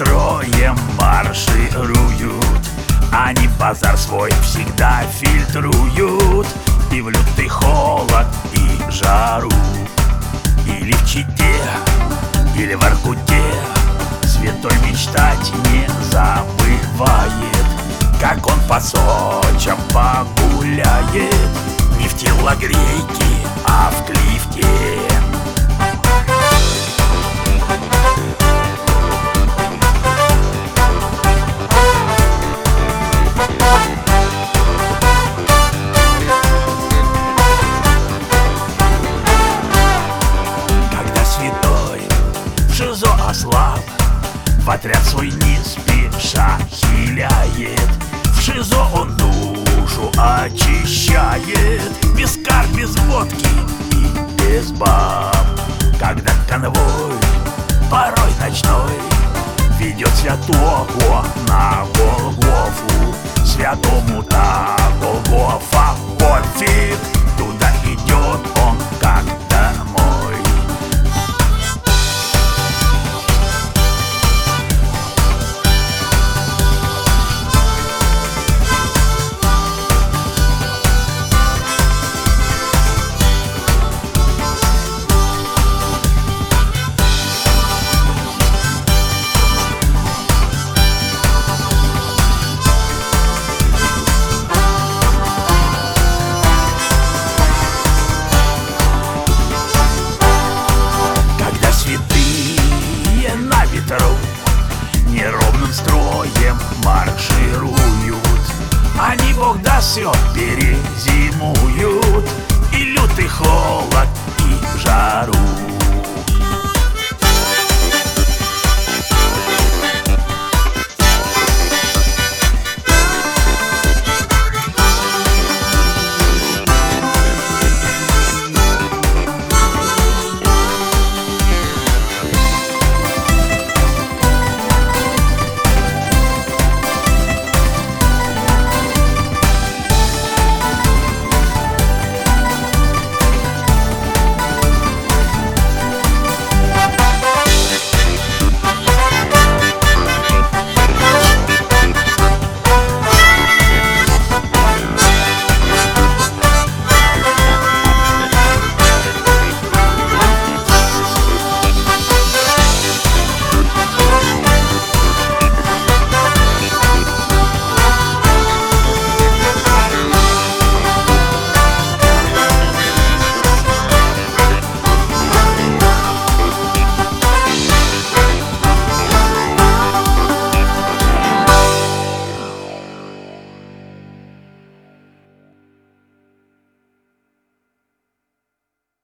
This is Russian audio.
строем маршируют. Они базар свой всегда фильтруют. И в лютый холод, и жару, или в Чите, или в Воркуте, святой мечтать не забывает, как он по Сочам погуляет. Не в телогрейке, а в клифте. Когда святой в ШИЗО ослаб, в отряд свой не спеша хиляет. В ШИЗО он душу очищает. Без кар, без водки и без баб. Когда конвой, порой ночной, ведет святого на Голгофу. Святому на Голгофа пофиг, туда идет